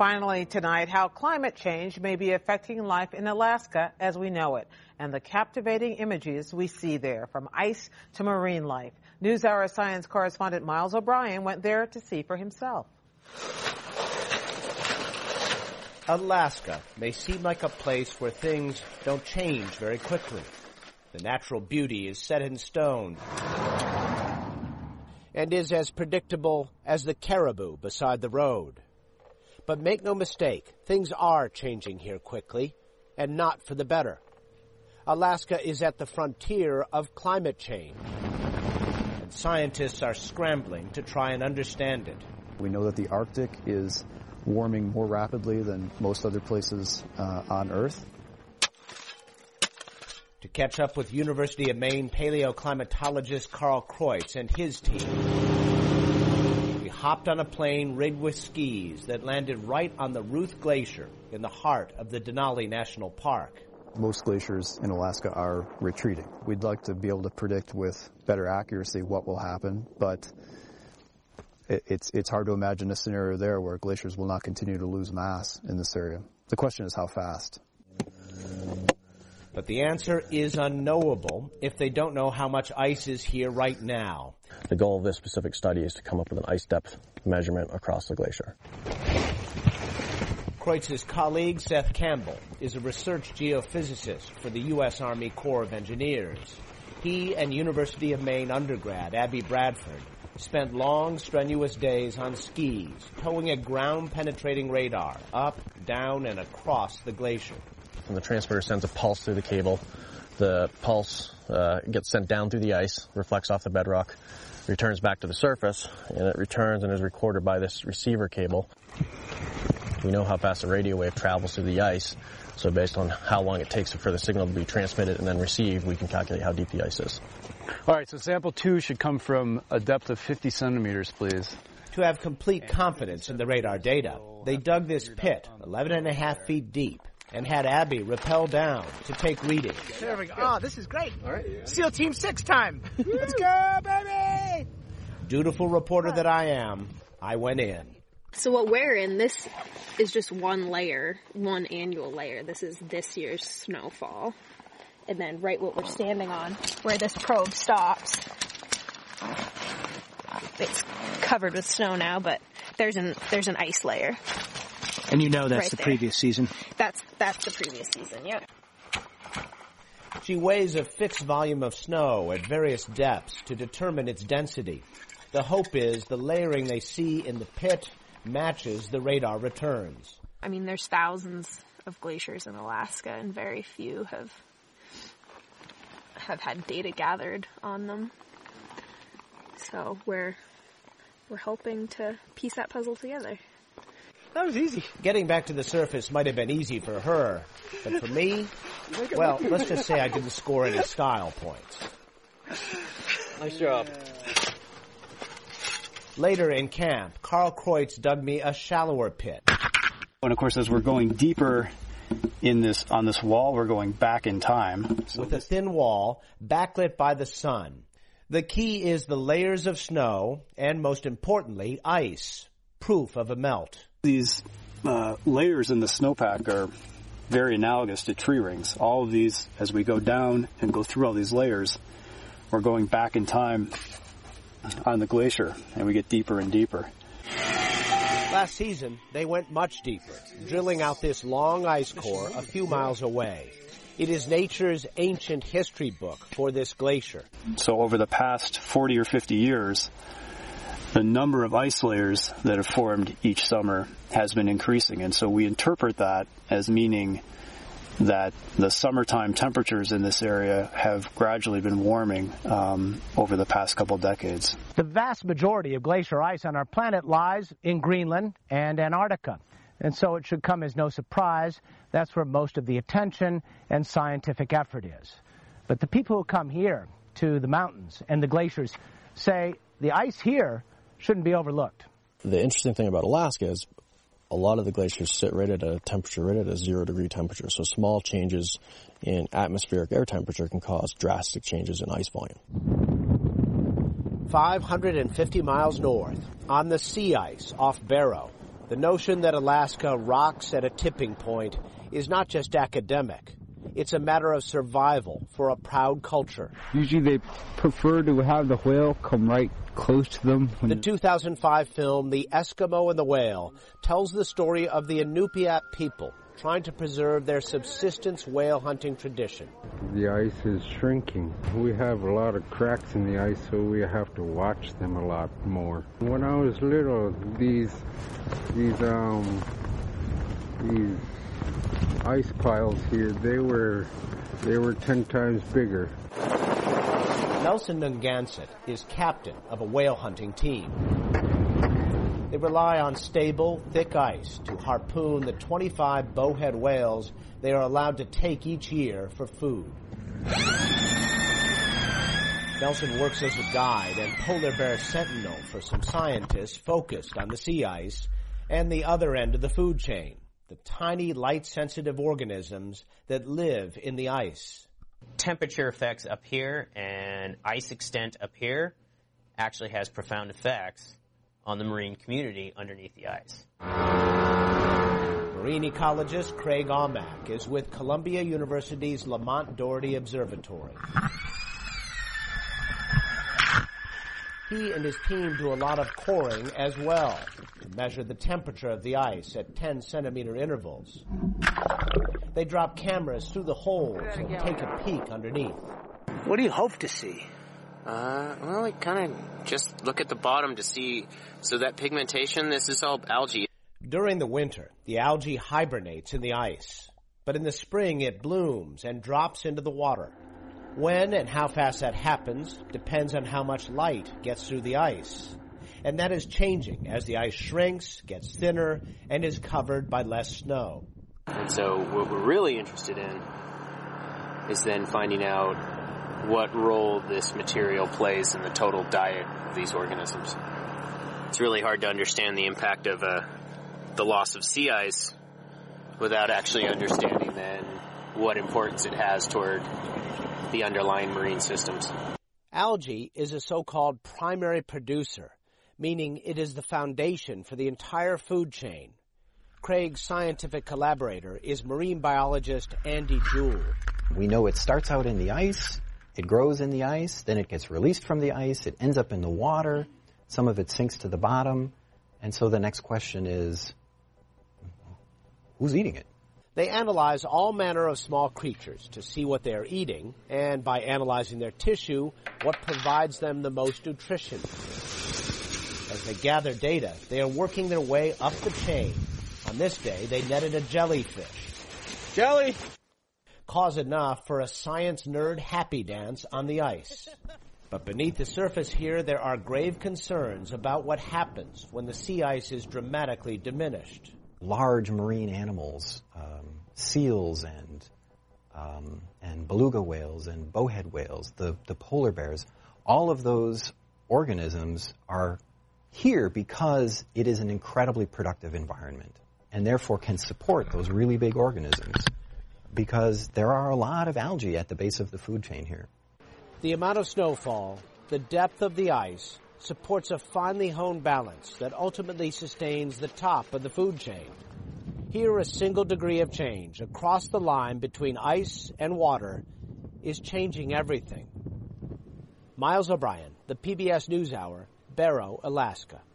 Finally tonight, how climate change may be affecting life in Alaska as we know it, and the captivating images we see there, from ice to marine life. NewsHour science correspondent Miles O'Brien went there to see for himself. Alaska may seem like a place where things don't change very quickly. The natural beauty is set in stone and is as predictable as the caribou beside the road. But make no mistake, things are changing here quickly, and not for the better. Alaska is at the frontier of climate change, and scientists are scrambling to try and understand it. We know that the Arctic is warming more rapidly than most other places on Earth. To catch up with University of Maine paleoclimatologist Carl Kreutz and his team, we hopped on a plane rigged with skis that landed right on the Ruth Glacier in the heart of the Denali National Park. Most glaciers in Alaska are retreating. We'd like to be able to predict with better accuracy what will happen, but it's hard to imagine a scenario there where glaciers will not continue to lose mass in this area. The question is how fast. But the answer is unknowable if they don't know how much ice is here right now. The goal of this specific study is to come up with an ice depth measurement across the glacier. Kreutz's colleague, Seth Campbell, is a research geophysicist for the U.S. Army Corps of Engineers. He and University of Maine undergrad Abby Bradford spent long, strenuous days on skis, towing a ground-penetrating radar up, down, and across the glacier. And the transmitter sends a pulse through the cable. The pulse gets sent down through the ice, reflects off the bedrock, returns back to the surface, and it returns and is recorded by this receiver cable. We know how fast a radio wave travels through the ice, so based on how long it takes for the signal to be transmitted and then received, we can calculate how deep the ice is. All right, so sample 2 should come from a depth of 50 centimeters, please. To have complete confidence in the radar data, they dug this pit 11.5 feet deep and had Abby rappel down to take readings. There we go. Oh, this is great. All right, yeah. SEAL Team 6 time. Let's go, baby! Dutiful reporter that I am, I went in. So what we're in, this is just one layer, one annual layer. This is this year's snowfall. And then right what we're standing on, where this probe stops, it's covered with snow now, but there's an ice layer. And you know that's right the there. previous season? That's the previous season, yeah. She weighs a fixed volume of snow at various depths to determine its density. The hope is the layering they see in the pit matches the radar returns. I mean, there's thousands of glaciers in Alaska, and very few have had data gathered on them. So we're hoping to piece that puzzle together. That was easy. Getting back to the surface might have been easy for her, but for me, well, let's just say I didn't score any style points. Nice job. Later in camp, Carl Kreutz dug me a shallower pit. And of course, as we're going deeper on this wall, we're going back in time. With a thin wall, backlit by the sun. The key is the layers of snow, and most importantly, ice, proof of a melt. These layers in the snowpack are very analogous to tree rings. All of these, as we go down and go through all these layers, we're going back in time on the glacier, and we get deeper and deeper. Last season, they went much deeper, drilling out this long ice core a few miles away. It is nature's ancient history book for this glacier. So over the past 40 or 50 years, the number of ice layers that have formed each summer has been increasing. And so we interpret that as meaning that the summertime temperatures in this area have gradually been warming over the past couple decades. The vast majority of glacier ice on our planet lies in Greenland and Antarctica. And so it should come as no surprise that's where most of the attention and scientific effort is. But the people who come here to the mountains and the glaciers say the ice here shouldn't be overlooked. The interesting thing about Alaska is a lot of the glaciers sit right at a temperature, right at a 0 degree temperature. So small changes in atmospheric air temperature can cause drastic changes in ice volume. 550 miles north, on the sea ice off Barrow, The notion that Alaska rocks at a tipping point is not just academic. It's a matter of survival for a proud culture. Usually they prefer to have the whale come right close to them. The 2005 film, The Eskimo and the Whale, tells the story of the Inupiat people trying to preserve their subsistence whale hunting tradition. The ice is shrinking. We have a lot of cracks in the ice, so we have to watch them a lot more. When I was little, these ice piles here, they were 10 times bigger. Nelson Nungansett is captain of a whale hunting team. They rely on stable, thick ice to harpoon the 25 bowhead whales they are allowed to take each year for food. Nelson works as a guide and polar bear sentinel for some scientists focused on the sea ice and the other end of the food chain, the tiny light-sensitive organisms that live in the ice. Temperature effects up here and ice extent up here actually has profound effects on the marine community underneath the ice. Marine ecologist Craig Aumack is with Columbia University's Lamont Doherty Observatory. He and his team do a lot of coring as well to measure the temperature of the ice at 10-centimeter intervals. They drop cameras through the holes and take a peek underneath. What do you hope to see? Well, I kind of just look at the bottom to see. So that pigmentation, this is all algae. During the winter, the algae hibernates in the ice. But in the spring, it blooms and drops into the water. When and how fast that happens depends on how much light gets through the ice. And that is changing as the ice shrinks, gets thinner, and is covered by less snow. And so what we're really interested in is then finding out what role this material plays in the total diet of these organisms. It's really hard to understand the impact of the loss of sea ice without actually understanding then what importance it has toward the underlying marine systems. Algae is a so-called primary producer, meaning it is the foundation for the entire food chain. Craig's scientific collaborator is marine biologist Andy Jewell. We know it starts out in the ice, it grows in the ice, then it gets released from the ice, it ends up in the water, some of it sinks to the bottom, and so the next question is, who's eating it? They analyze all manner of small creatures to see what they are eating, and by analyzing their tissue, what provides them the most nutrition. As they gather data, they are working their way up the chain. On this day, they netted a jellyfish. Jelly! Cause enough for a science nerd happy dance on the ice. But beneath the surface here, there are grave concerns about what happens when the sea ice is dramatically diminished. Large marine animals, seals and beluga whales and bowhead whales, the polar bears, all of those organisms are here because it is an incredibly productive environment and therefore can support those really big organisms because there are a lot of algae at the base of the food chain here. The amount of snowfall, the depth of the ice, supports a finely honed balance that ultimately sustains the top of the food chain. Here, a single degree of change across the line between ice and water is changing everything. Miles O'Brien, the PBS NewsHour, Barrow, Alaska.